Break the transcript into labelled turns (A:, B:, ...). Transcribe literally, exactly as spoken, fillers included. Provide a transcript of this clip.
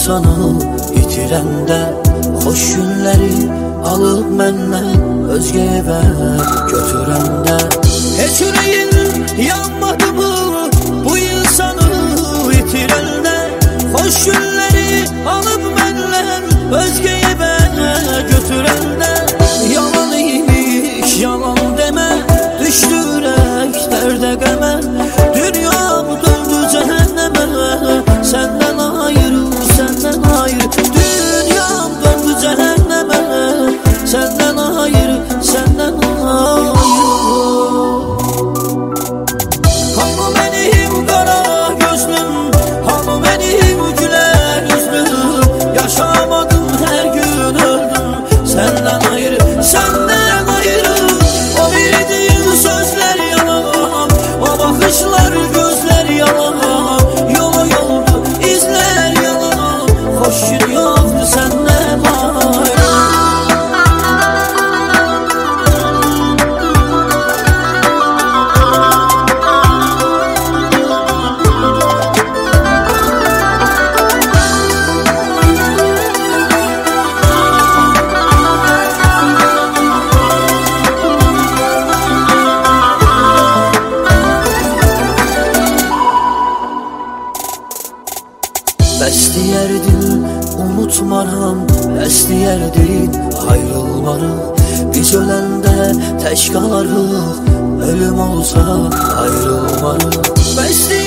A: insanı itirəndə xoş günləri alıb məndən özgə evə götürəndə heç ürəyin yanmadı mı bu insanı itirəndə xoş günləri alıb məndən özgə evə götürəndə yalan imiş yalan demə düşdü ürək dərdə qəmə dünyam döndü cəhənnəmə səndən ayrı səndən ayrı dünyam döndü cəhənnəmə səndən ayrı səndən ayrı hanı mənim qara gözlüm hanı mənim gülər üzlüm yaşamadım hər gün öldüm səndən ayrı səndən ayrı o verdiyin sözlər yalan o baxışlar gözlər yalan yolu yoldu izlər yalan xoş gün yoxdu səndən ayrı bəs deyərdin unutmaram, bəs deyərdin ayrılmarıq biz öləndə tək qalarıq ölüm olsa ayrılmarıq bəs